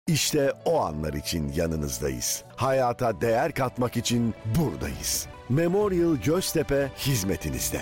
İşte o anlar için yanınızdayız. Hayata değer katmak için buradayız. Memorial Göztepe hizmetinizde.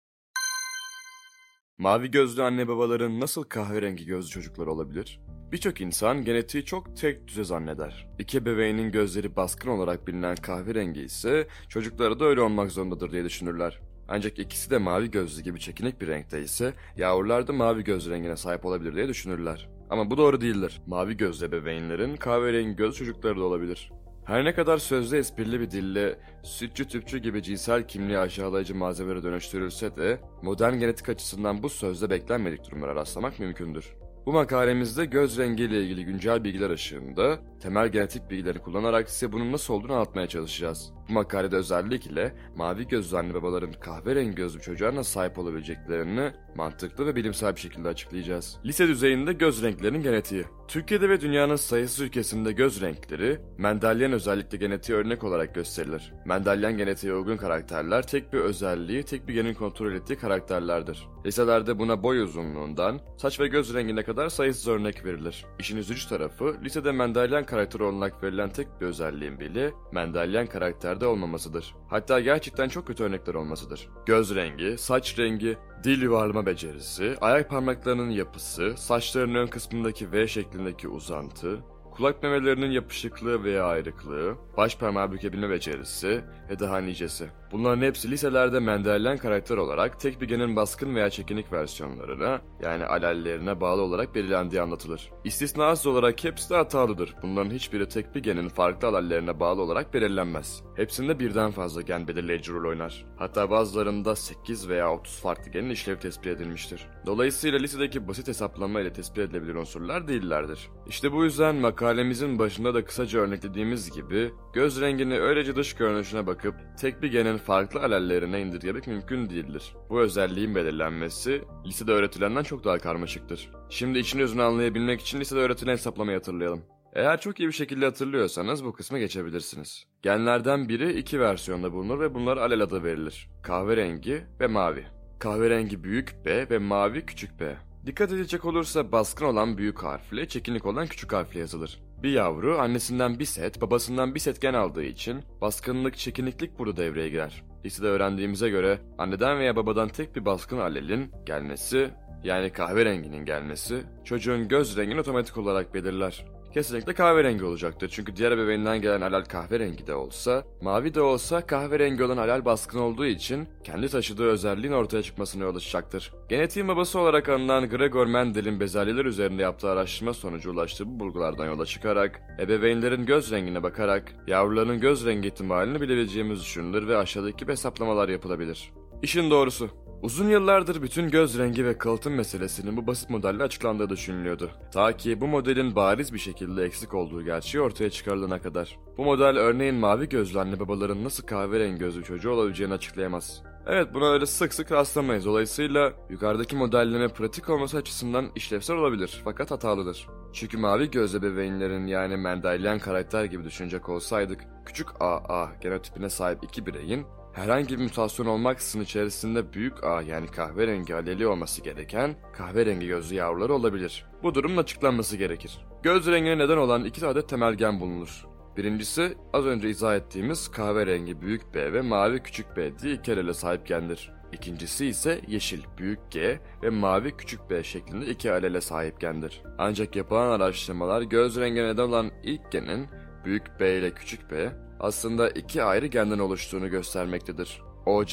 Mavi gözlü anne babaların nasıl kahverengi gözlü çocuklar olabilir? Birçok insan genetiği çok tek düze zanneder. İki ebeveynin gözleri baskın olarak bilinen kahverengi ise çocukları da öyle olmak zorundadır diye düşünürler. Ancak ikisi de mavi gözlü gibi çekinik bir renkte ise yavrular da mavi göz rengine sahip olabilir diye düşünürler. Ama bu doğru değildir. Mavi gözlü ebeveynlerin kahverengi göz çocukları da olabilir. Her ne kadar sözde esprili bir dille sütçü tüpçü gibi cinsel kimliği aşağılayıcı malzemelere dönüştürülse de modern genetik açısından bu sözde beklenmedik durumlara rastlamak mümkündür. Bu makalemizde göz rengiyle ilgili güncel bilgiler ışığında temel genetik bilgileri kullanarak size bunun nasıl olduğunu anlatmaya çalışacağız. Bu makalede özellikle mavi gözlü anne babaların kahverengi gözlü çocuğa nasıl sahip olabileceklerini mantıklı ve bilimsel bir şekilde açıklayacağız. Lise düzeyinde göz renklerinin genetiği. Türkiye'de ve dünyanın sayısız ülkesinde göz renkleri Mendelian özellikle genetiği örnek olarak gösterilir. Mendelian genetiğe uygun karakterler tek bir özelliği, tek bir genin kontrol ettiği karakterlerdir. Liselerde buna boy uzunluğundan saç ve göz rengine kadar sayısız örnek verilir. İşin üzücü tarafı lisede Mendelian karakteri olarak verilen tek bir özelliğin bile Mendelian karakterde olmamasıdır. Hatta gerçekten çok kötü örnekler olmasıdır. Göz rengi, saç rengi, dil yuvarlama becerisi, ayak parmaklarının yapısı, saçların ön kısmındaki V şeklindeki uzantı, kulak memelerinin yapışıklığı veya ayrıklığı, baş parmağı bükebilme becerisi ve daha nicesi. Bunların hepsi liselerde Mendelian karakter olarak tek bir genin baskın veya çekinik versiyonlarına, yani alellerine bağlı olarak belirlendiği anlatılır. İstisnasız olarak hepsi de hatalıdır. Bunların hiçbiri tek bir genin farklı alellerine bağlı olarak belirlenmez. Hepsinde birden fazla gen belirleyici rol oynar. Hatta bazılarında 8 veya 30 farklı genin işlevi tespit edilmiştir. Dolayısıyla lisedeki basit hesaplama ile tespit edilebilir unsurlar değillerdir. İşte bu yüzden makalemizin başında da kısaca örneklediğimiz gibi göz rengini öylece dış görünüşüne bakıp tek bir genin farklı alellerine indirgemek mümkün değildir. Bu özelliğin belirlenmesi lisede öğretilenden çok daha karmaşıktır. Şimdi için özünü anlayabilmek için lisede öğretilen hesaplamayı hatırlayalım. Eğer çok iyi bir şekilde hatırlıyorsanız bu kısma geçebilirsiniz. Genlerden biri iki versiyonda bulunur ve bunlar alel adı verilir. Kahverengi ve mavi. Kahverengi büyük B ve mavi küçük b. Dikkat edilecek olursa baskın olan büyük harfle, çekinik olan küçük harfle yazılır. Bir yavru annesinden bir set, babasından bir set gen aldığı için baskınlık, çekiniklik burada devreye girer. Lisede öğrendiğimize göre anneden veya babadan tek bir baskın alelin gelmesi, yani kahverenginin gelmesi, çocuğun göz rengini otomatik olarak belirler. Kesinlikle kahverengi olacaktır çünkü diğer ebeveyninden gelen alel kahverengi de olsa, mavi de olsa kahverengi olan alel baskın olduğu için kendi taşıdığı özelliğin ortaya çıkmasına yol açacaktır. Genetiğin babası olarak anılan Gregor Mendel'in bezelyeler üzerinde yaptığı araştırma sonucu ulaştığı bu bulgulardan yola çıkarak, ebeveynlerin göz rengine bakarak yavruların göz rengi ihtimalini bilebileceğimiz düşünülür ve aşağıdaki gibi hesaplamalar yapılabilir. İşin doğrusu, uzun yıllardır bütün göz rengi ve kalıtım meselesinin bu basit modelle açıklandığı düşünülüyordu. Ta ki bu modelin bariz bir şekilde eksik olduğu gerçeği ortaya çıkarılana kadar. Bu model örneğin mavi gözlü anne babaların nasıl kahverengi gözlü çocuğu olabileceğini açıklayamaz. Evet, buna öyle sık sık rastlamayız. Dolayısıyla yukarıdaki modelleme pratik olması açısından işlevsel olabilir fakat hatalıdır. Çünkü mavi gözlü ebeveynlerin yani Mendelian karakter gibi düşünecek olsaydık küçük AA genotipine sahip iki bireyin herhangi bir mutasyon olmaksızın içerisinde büyük A yani kahverengi aleli olması gereken kahverengi gözlü yavruları olabilir. Bu durumun açıklanması gerekir. Göz rengine neden olan iki adet temel gen bulunur. Birincisi az önce izah ettiğimiz kahverengi büyük B ve mavi küçük B diye iki alele sahip gendir. İkincisi ise yeşil büyük G ve mavi küçük b şeklinde iki alele sahip gendir. Ancak yapılan araştırmalar göz rengine neden olan ilk genin büyük B ile küçük b aslında iki ayrı genden oluştuğunu göstermektedir.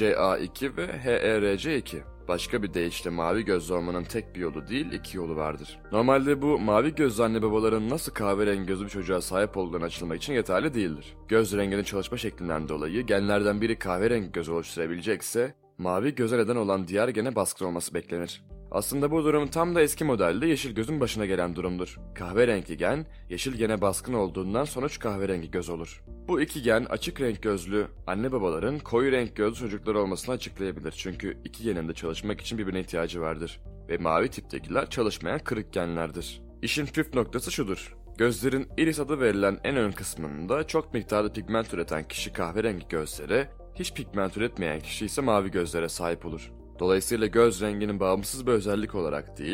OCA2 ve HERC2. Başka bir deyişle mavi gözlü olmanın tek bir yolu değil, iki yolu vardır. Normalde bu mavi gözlü anne babaların nasıl kahverengi gözlü bir çocuğa sahip olduğunu açıklamak için yeterli değildir. Göz renginin çalışma şeklinden dolayı genlerden biri kahverengi göz oluşturabilecekse, mavi göze neden olan diğer gene baskın olması beklenir. Aslında bu durum tam da eski modelde yeşil gözün başına gelen durumdur. Kahverengi gen, yeşil gene baskın olduğundan sonuç kahverengi göz olur. Bu iki gen açık renk gözlü anne babaların koyu renk gözlü çocukları olmasını açıklayabilir. Çünkü iki genin de çalışmak için birbirine ihtiyacı vardır. Ve mavi tiptekiler çalışmayan kırık genlerdir. İşin püf noktası şudur. Gözlerin iris adı verilen en ön kısmında çok miktarda pigment üreten kişi kahverengi gözlere, hiç pigment üretmeyen kişi ise mavi gözlere sahip olur. Dolayısıyla göz renginin bağımsız bir özellik olarak değil,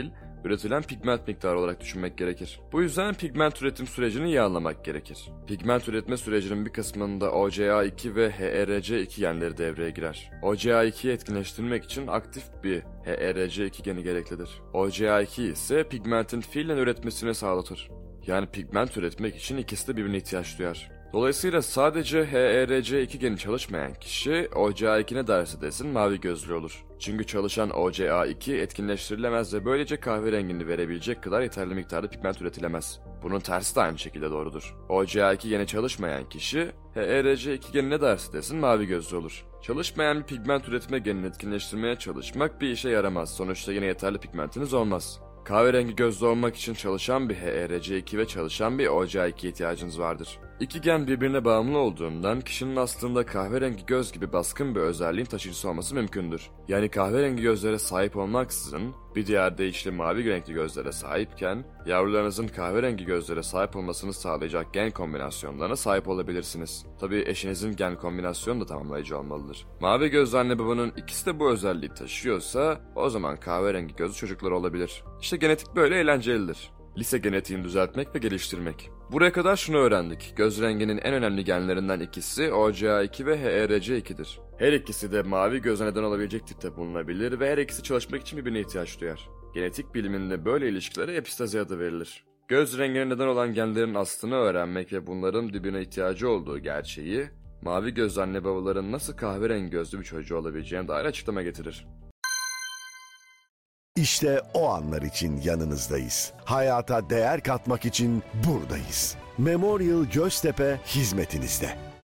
üretilen pigment miktarı olarak düşünmek gerekir. Bu yüzden pigment üretim sürecini iyi anlamak gerekir. Pigment üretme sürecinin bir kısmında OCA2 ve HERC2 genleri devreye girer. OCA2'yi etkinleştirmek için aktif bir HERC2 geni gereklidir. OCA2 ise pigmentin fiilen üretmesini sağlatır. Yani pigment üretmek için ikisi de birbirine ihtiyaç duyar. Dolayısıyla sadece HERC2 geni çalışmayan kişi OCA2 ne derse desin mavi gözlü olur. Çünkü çalışan OCA2 etkinleştirilemez ve böylece kahverengini verebilecek kadar yeterli miktarda pigment üretilemez. Bunun tersi de aynı şekilde doğrudur. OCA2 geni çalışmayan kişi HERC2 geni ne derse desin mavi gözlü olur. Çalışmayan bir pigment üretme genini etkinleştirmeye çalışmak bir işe yaramaz. Sonuçta yine yeterli pigmentiniz olmaz. Kahverengi gözlü olmak için çalışan bir HERC2 ve çalışan bir OCA2 ihtiyacınız vardır. İki gen birbirine bağımlı olduğundan kişinin aslında kahverengi göz gibi baskın bir özelliğin taşıyıcısı olması mümkündür. Yani kahverengi gözlere sahip olmaksızın bir diğer deyişle mavi renkli gözlere sahipken yavrularınızın kahverengi gözlere sahip olmasını sağlayacak gen kombinasyonlarına sahip olabilirsiniz. Tabii eşinizin gen kombinasyonu da tamamlayıcı olmalıdır. Mavi gözlü anne babanın ikisi de bu özelliği taşıyorsa o zaman kahverengi gözlü çocuklar olabilir. İşte genetik böyle eğlencelidir. Lise genetiğini düzeltmek ve geliştirmek. Buraya kadar şunu öğrendik. Göz renginin en önemli genlerinden ikisi OCA2 ve HERC2'dir. Her ikisi de mavi göze neden olabilecek tipte bulunabilir ve her ikisi çalışmak için birbirine ihtiyaç duyar. Genetik biliminde böyle ilişkilere epistazi adı verilir. Göz rengine neden olan genlerin aslını öğrenmek ve bunların birbirine ihtiyacı olduğu gerçeği, mavi gözlü anne babaların nasıl kahverengi gözlü bir çocuğu olabileceğine dair açıklama getirir. İşte o anlar için yanınızdayız. Hayata değer katmak için buradayız. Memorial Göztepe hizmetinizde.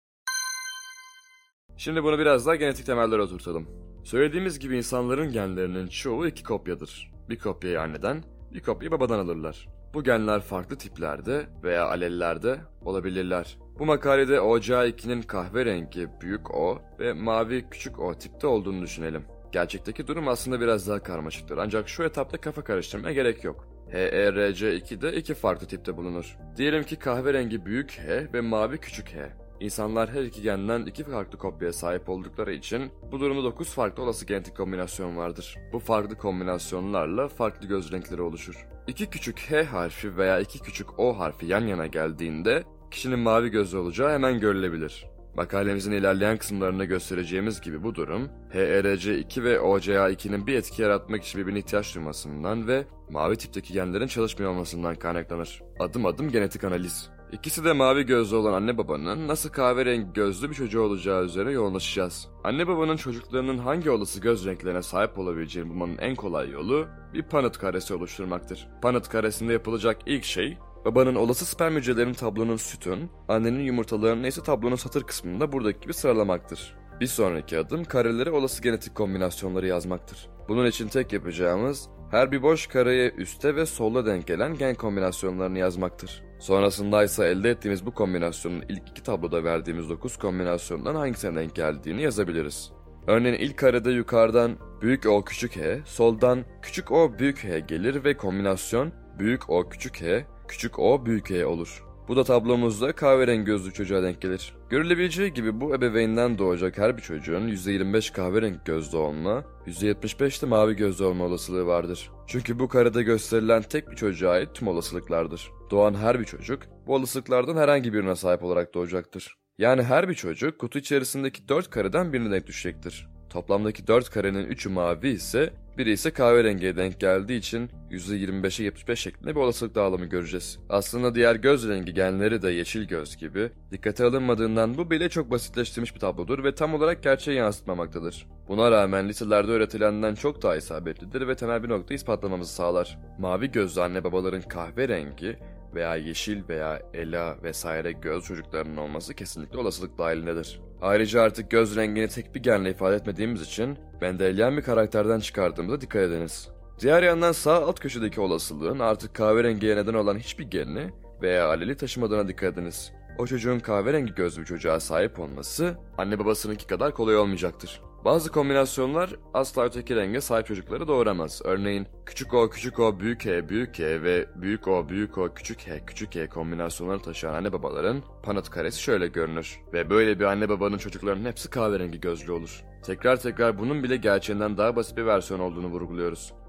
Şimdi bunu biraz daha genetik temellere oturtalım. Söylediğimiz gibi insanların genlerinin çoğu iki kopyadır. Bir kopyayı anneden, bir kopyayı babadan alırlar. Bu genler farklı tiplerde veya alellerde olabilirler. Bu makalede OCA2'nin kahverengi büyük O ve mavi küçük O tipte olduğunu düşünelim. Gerçekteki durum aslında biraz daha karmaşıktır ancak şu etapta kafa karıştırmaya gerek yok. HERC2'de iki farklı tipte bulunur. Diyelim ki kahverengi büyük H ve mavi küçük H. İnsanlar her iki genden iki farklı kopyaya sahip oldukları için bu durumda 9 farklı olası genetik kombinasyon vardır. Bu farklı kombinasyonlarla farklı göz renkleri oluşur. İki küçük H harfi veya iki küçük O harfi yan yana geldiğinde kişinin mavi gözlü olacağı hemen görülebilir. Makalemizin ilerleyen kısımlarında göstereceğimiz gibi bu durum, HERC2 ve OCA2'nin bir etki yaratmak için birbirine ihtiyaç duymasından ve mavi tipteki genlerin çalışmıyor olmasından kaynaklanır. Adım adım genetik analiz. İkisi de mavi gözlü olan anne babanın nasıl kahverengi gözlü bir çocuğu olacağı üzerine yoğunlaşacağız. Anne babanın çocuklarının hangi olası göz renklerine sahip olabileceğini bulmanın en kolay yolu bir Punnett karesi oluşturmaktır. Punnett karesinde yapılacak ilk şey, babanın olası sperm hücrelerini tablonun sütun, annenin yumurtalarını ise tablonun satır kısmında buradaki gibi sıralamaktır. Bir sonraki adım karelere olası genetik kombinasyonları yazmaktır. Bunun için tek yapacağımız her bir boş kareye üste ve sola denk gelen gen kombinasyonlarını yazmaktır. Sonrasında ise elde ettiğimiz bu kombinasyonun ilk iki tabloda verdiğimiz 9 kombinasyondan hangisine denk geldiğini yazabiliriz. Örneğin ilk karede yukarıdan büyük O küçük H, soldan küçük O büyük H gelir ve kombinasyon büyük O küçük H, küçük O büyük H olur. Bu da tablomuzda kahverengi gözlü çocuğa denk gelir. Görülebileceği gibi bu ebeveynden doğacak her bir çocuğun %25 kahverengi gözlü olma, %75 de mavi gözlü olma olasılığı vardır. Çünkü bu karede gösterilen tek bir çocuğa ait tüm olasılıklardır. Doğan her bir çocuk bu olasılıklardan herhangi birine sahip olarak doğacaktır. Yani her bir çocuk kutu içerisindeki 4 kareden birine denk düşecektir. Toplamdaki 4 karenin 3'ü mavi ise biri ise kahverengiye denk geldiği için %25'e 75 şeklinde bir olasılık dağılımı göreceğiz. Aslında diğer göz rengi genleri de yeşil göz gibi dikkate alınmadığından bu bile çok basitleştirilmiş bir tablodur ve tam olarak gerçeği yansıtmamaktadır. Buna rağmen liselerde öğretilenden çok daha isabetlidir ve temel bir nokta ispatlamamızı sağlar. Mavi gözlü anne babaların kahverengi veya yeşil veya ela vesaire göz çocuklarının olması kesinlikle olasılık dahilindedir. Ayrıca artık göz rengini tek bir genle ifade etmediğimiz için Mendeleyen bir karakterden çıkardığımıza dikkat ediniz. Diğer yandan sağ alt köşedeki olasılığın artık kahverengiye neden olan hiçbir genini veya aleli taşımadığına dikkat ediniz. O çocuğun kahverengi gözlü bir çocuğa sahip olması anne babasınınki kadar kolay olmayacaktır. Bazı kombinasyonlar asla öteki renge sahip çocukları doğuramaz. Örneğin küçük O küçük O büyük H büyük H ve büyük O büyük O küçük H küçük H kombinasyonları taşıyan anne babaların Punnett karesi şöyle görünür. Ve böyle bir anne babanın çocuklarının hepsi kahverengi gözlü olur. Tekrar bunun bile gerçeğinden daha basit bir versiyon olduğunu vurguluyoruz.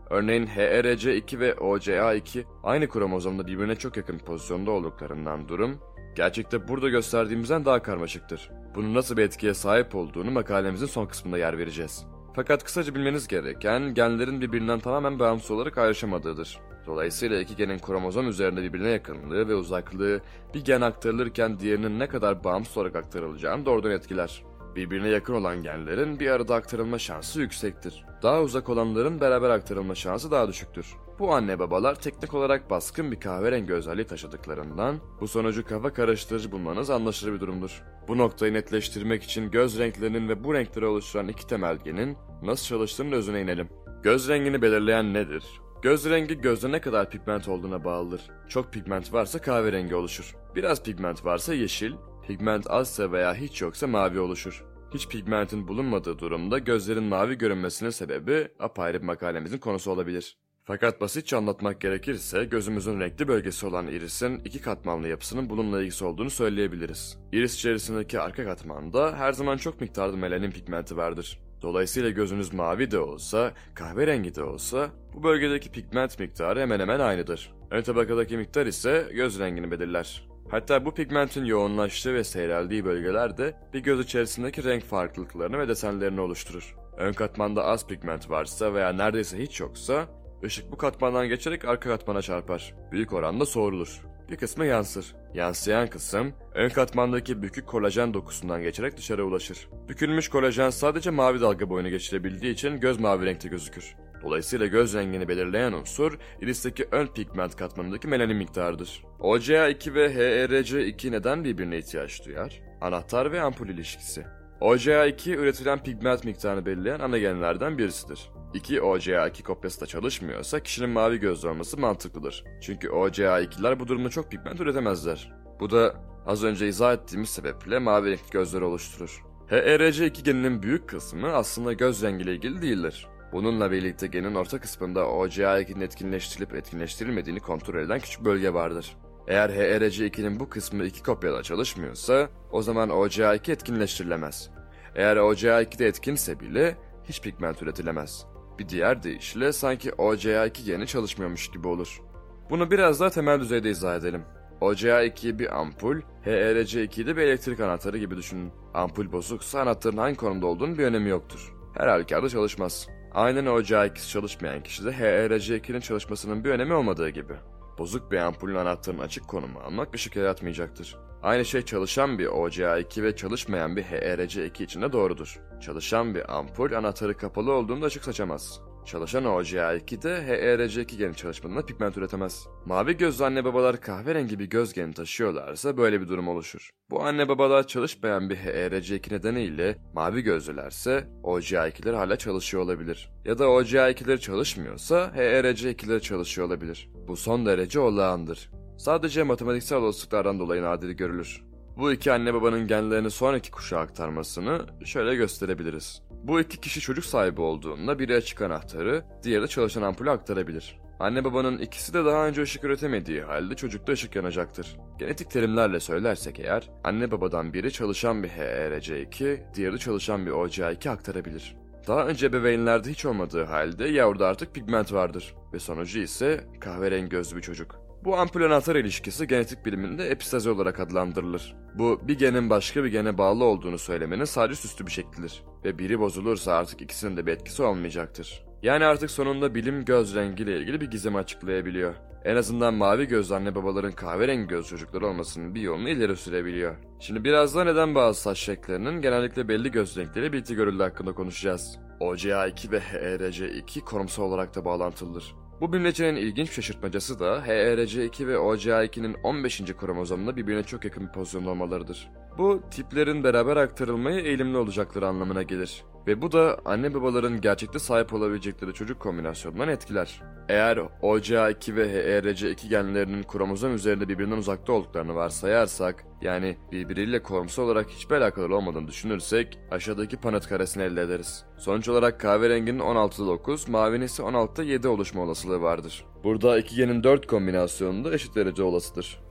Örneğin HERC2 ve OCA2 aynı kromozomda birbirine çok yakın pozisyonda olduklarından durum, gerçekte burada gösterdiğimizden daha karmaşıktır. Bunun nasıl bir etkiye sahip olduğunu makalemizin son kısmında yer vereceğiz. Fakat kısaca bilmeniz gereken genlerin birbirinden tamamen bağımsız olarak ayrışamadığıdır. Dolayısıyla iki genin kromozom üzerinde birbirine yakınlığı ve uzaklığı bir gen aktarılırken diğerinin ne kadar bağımsız olarak aktarılacağını doğrudan etkiler. Birbirine yakın olan genlerin bir arada aktarılma şansı yüksektir. Daha uzak olanların beraber aktarılma şansı daha düşüktür. Bu anne babalar teknik olarak baskın bir kahverengi özelliği taşıdıklarından bu sonucu kafa karıştırıcı bulmanız anlaşılır bir durumdur. Bu noktayı netleştirmek için göz renklerinin ve bu renkleri oluşturan iki temel genin nasıl çalıştığının özüne inelim. Göz rengini belirleyen nedir? Göz rengi gözde ne kadar pigment olduğuna bağlıdır. Çok pigment varsa kahverengi oluşur. Biraz pigment varsa yeşil, pigment azsa veya hiç yoksa mavi oluşur. Hiç pigmentin bulunmadığı durumda gözlerin mavi görünmesinin sebebi apayrı bir makalemizin konusu olabilir. Fakat basitçe anlatmak gerekirse gözümüzün renkli bölgesi olan irisin iki katmanlı yapısının bununla ilgisi olduğunu söyleyebiliriz. Iris içerisindeki arka katmanda her zaman çok miktarda melanin pigmenti vardır. Dolayısıyla gözünüz mavi de olsa, kahverengi de olsa bu bölgedeki pigment miktarı hemen hemen aynıdır. Ön tabakadaki miktar ise göz rengini belirler. Hatta bu pigmentin yoğunlaştığı ve seyreldiği bölgelerde bir göz içerisindeki renk farklılıklarını ve desenlerini oluşturur. Ön katmanda az pigment varsa veya neredeyse hiç yoksa, ışık bu katmandan geçerek arka katmana çarpar. Büyük oranda soğurulur. Bir kısmı yansır. Yansıyan kısım, ön katmandaki bükük kolajen dokusundan geçerek dışarı ulaşır. Bükülmüş kolajen sadece mavi dalga boyunu geçirebildiği için göz mavi renkte gözükür. Dolayısıyla göz rengini belirleyen unsur, iristeki ön pigment katmanındaki melanin miktarıdır. OCA2 ve HERC2 neden birbirine ihtiyaç duyar? Anahtar ve ampul ilişkisi. OCA2 üretilen pigment miktarını belirleyen ana genlerden birisidir. 2 OCA2 kopyası da çalışmıyorsa kişinin mavi gözlü olması mantıklıdır. Çünkü OCA2'ler bu durumda çok pigment üretemezler. Bu da az önce izah ettiğimiz sebeple mavi renkli gözleri oluşturur. HERC2 geninin büyük kısmı aslında göz rengiyle ilgili değildir. Bununla birlikte genin orta kısmında OCA2'nin etkinleştirilip etkinleştirilmediğini kontrol eden küçük bölge vardır. Eğer HERC2'nin bu kısmı iki kopyada çalışmıyorsa o zaman OCA2 etkinleştirilemez. Eğer OCA2 de etkinse bile hiç pigment üretilemez. Bir diğer deyişle sanki OCA2 geni çalışmıyormuş gibi olur. Bunu biraz daha temel düzeyde izah edelim. OCA2'yi bir ampul, HERC2'yi de bir elektrik anahtarı gibi düşünün. Ampul bozuksa anahtarın hangi konumda olduğunun bir önemi yoktur. Her halükarda çalışmaz. Aynen OCA2'si çalışmayan kişide HERC2'nin çalışmasının bir önemi olmadığı gibi. Bozuk bir ampulün anahtarın açık konumu almak ışık yaratmayacaktır. Aynı şey çalışan bir OCA2 ve çalışmayan bir HERC2 için de doğrudur. Çalışan bir ampul anahtarı kapalı olduğunda ışık saçamaz. Çalışan OCA2 de HERC2 geni çalışmadığında pigment üretemez. Mavi gözlü anne babalar kahverengi bir göz geni taşıyorlarsa böyle bir durum oluşur. Bu anne babalar çalışmayan bir HERC2 nedeniyle mavi gözlülerse OCA2'ler hala çalışıyor olabilir. Ya da OCA2'leri çalışmıyorsa HERC2'leri çalışıyor olabilir. Bu son derece olağandır. Sadece matematiksel olasılıklardan dolayı nadir görülür. Bu iki anne babanın genlerini sonraki kuşağa aktarmasını şöyle gösterebiliriz. Bu iki kişi çocuk sahibi olduğunda biri açık anahtarı, diğeri de çalışan ampulü aktarabilir. Anne babanın ikisi de daha önce ışık üretemediği halde çocukta ışık yanacaktır. Genetik terimlerle söylersek eğer, anne babadan biri çalışan bir HERC2, diğeri de çalışan bir OCA2 aktarabilir. Daha önce ebeveynlerde hiç olmadığı halde yavruda artık pigment vardır ve sonucu ise kahverengi gözlü bir çocuk. Bu ampul anahtar ilişkisi genetik biliminde epistazi olarak adlandırılır. Bu bir genin başka bir gene bağlı olduğunu söylemenin sadece süslü bir şeklidir ve biri bozulursa artık ikisinin de bir etkisi olmayacaktır. Yani artık sonunda bilim göz rengiyle ilgili bir gizemi açıklayabiliyor. En azından mavi gözlü anne babaların kahverengi göz çocukları olmasının bir yolunu ileri sürebiliyor. Şimdi biraz da neden bazı saç renklerinin genellikle belli göz renkleriyle birlikte görüldüğü hakkında konuşacağız. OCA2 ve HERC2 konumsal olarak da bağlantılıdır. Bu bilmecenin ilginç şaşırtmacası da HERC2 ve OCA2'nin 15. kromozomunda birbirine çok yakın bir pozisyonda olmalarıdır. Bu tiplerin beraber aktarılmaya eğilimli olacakları anlamına gelir. Ve bu da anne babaların gerçekte sahip olabilecekleri çocuk kombinasyonundan etkiler. Eğer OCA2 ve HERC2 genlerinin kromozom üzerinde birbirinden uzakta olduklarını varsayarsak, yani birbiriyle korumsal olarak hiçbir alakaları olmadığını düşünürsek, aşağıdaki Punnett karesini elde ederiz. Sonuç olarak kahverenginin 16'da 9, mavinin ise 16'da 7 oluşma olasılığı vardır. Burada iki genin 4 kombinasyonu da eşit derece olasıdır.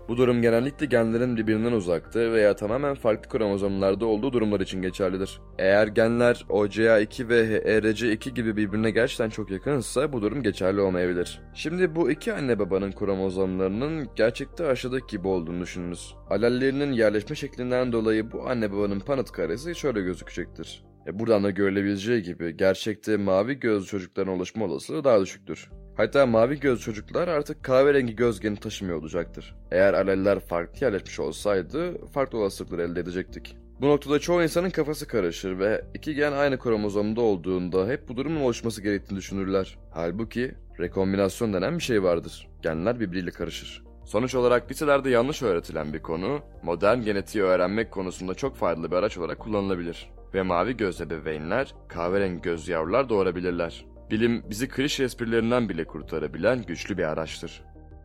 Bu durum genellikle genlerin birbirinden uzakta veya tamamen farklı kromozomlarda olduğu durumlar için geçerlidir. Eğer genler OCA2 ve ERC2 gibi birbirine gerçekten çok yakınsa bu durum geçerli olmayabilir. Şimdi bu iki anne babanın kromozomlarının gerçekte aşağıdaki gibi olduğunu düşününüz. Alellerinin yerleşme şeklinden dolayı bu anne babanın Punnett karesi şöyle gözükecektir. Buradan da görülebileceği gibi gerçekte mavi gözlü çocukların oluşma olasılığı daha düşüktür. Hatta mavi göz çocuklar artık kahverengi göz geni taşımıyor olacaktır. Eğer aleller farklı yerleşmiş olsaydı farklı olasılıklar elde edecektik. Bu noktada çoğu insanın kafası karışır ve iki gen aynı kromozomda olduğunda hep bu durumun oluşması gerektiğini düşünürler. Halbuki rekombinasyon denen bir şey vardır. Genler birbiriyle karışır. Sonuç olarak liselerde yanlış öğretilen bir konu, modern genetiği öğrenmek konusunda çok faydalı bir araç olarak kullanılabilir. Ve mavi gözlü ebeveynler, kahverengi gözlü yavrular doğurabilirler. Bilim bizi klişe esprilerinden bile kurtarabilen güçlü bir araçtır.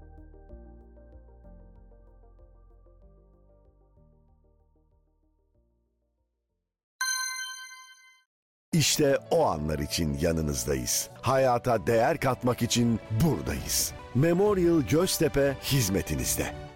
İşte o anlar için yanınızdayız. Hayata değer katmak için buradayız. Memorial Göztepe hizmetinizde.